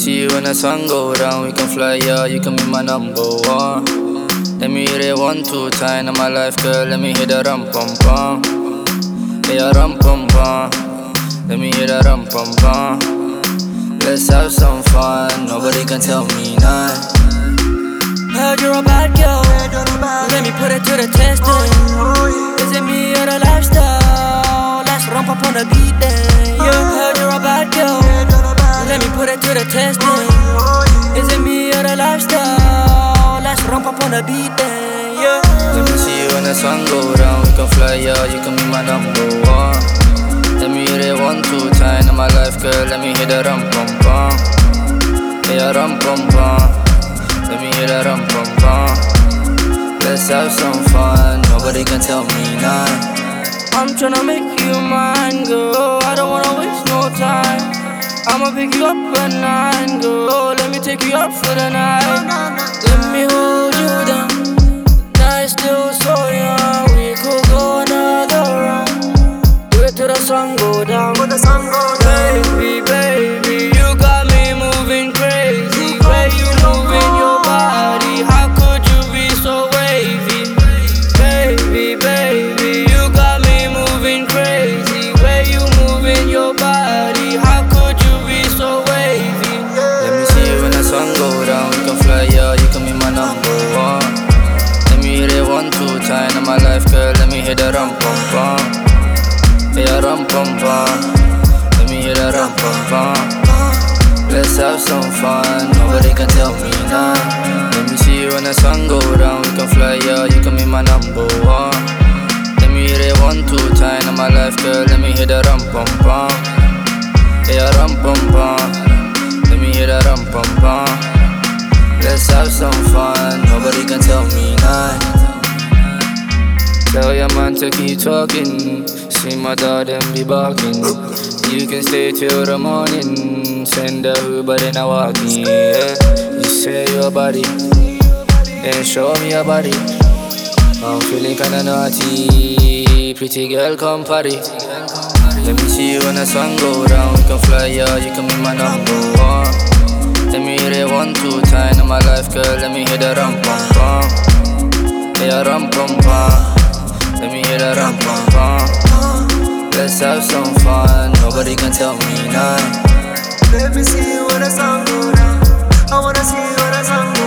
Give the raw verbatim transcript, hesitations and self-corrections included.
see you when the sun go down. We can fly, yeah, you can be my number one. Let me hit it one, two time in my life, girl. Let me hit that rum pum pum. Yeah, rum pum pum. Let me hit that rum pum pum. Let's have some fun. Nobody can tell me none. Heard you're a bad girl. Let me put it to the test. Is it me or the lifestyle? Let's rump up on the beat then. Yeah, heard you're a bad girl. Let me put it to the test. Is it me or the lifestyle? Let's rump up on the beat then. Yeah. Let me see you when the sun go down. We can fly, yeah, you can be my number one. Let me hit it one, two time in my life, girl. Let me hit that rum pum pum. Yeah, rum pum pum. Let me hit that rum pum pum. Let's have some fun. Nobody can tell me none. I'm tryna make you mine, girl. I don't wanna waste no time. I'ma pick you up at nine, girl. Let me take you out for the night. Let me hold you down. Night still so young. We could go another round. Do it till the sun go down. Baby, baby, you got me moving crazy. Where you moving your body? How could you be so wavy? Baby, baby, you got me moving crazy. Where you moving your body? How could you be so wavy? Let me see you when the sun go down. We can fly, yeah, you can be my number one. Let me hit it one, two time in my life, girl. Let me hit that rum pum pum. Yeah, rum pum pum. Let me hit that rum pum pum. Let's have some fun. Nobody can tell me none. Let me see you when the sun go down. We can fly, yeah, you can be my number one. Let me hit it one, two time in my life, girl. Let me hit that rum pum pum. Yeah, rum pum pum. Let me hit that rum pum pum. Let's have some fun. Nobody can tell me none. Tell your man to keep talking. See my dog, them be barking. You can stay till the morning. Send the Uber, then I walk in. Yeah. You say your body, then show me your body. I'm feeling kinda naughty. Pretty girl, come party. Let me see you when the sun go down. We can fly, yeah, you can be my number one. Let me hit it one, two time in my life, girl. Let me hit that rum pum pum. Yeah, rum pum pum. Let me hit that rum pum pum. Let's have some fun. Nobody can tell me none. Let me see you when the sun go down. I wanna see you when the sun go down.